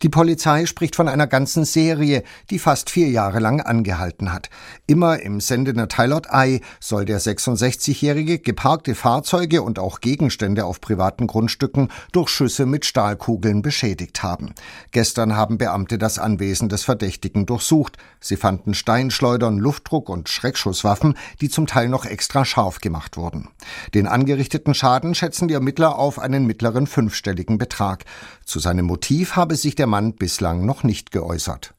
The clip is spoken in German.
Die Polizei spricht von einer ganzen Serie, die fast 4 Jahre lang angehalten hat. Immer im Sendener Tailot Eye soll der 66-Jährige geparkte Fahrzeuge und auch Gegenstände auf privaten Grundstücken durch Schüsse mit Stahlkugeln beschädigt haben. Gestern haben Beamte das Anwesen des Verdächtigen durchsucht. Sie fanden Steinschleudern, Luftdruck- und Schreckschusswaffen, die zum Teil noch extra scharf gemacht wurden. Den angerichteten Schaden schätzen die Ermittler auf einen mittleren 5-stelligen Betrag. Zu seinem Motiv habe sich der Mann bislang noch nicht geäußert.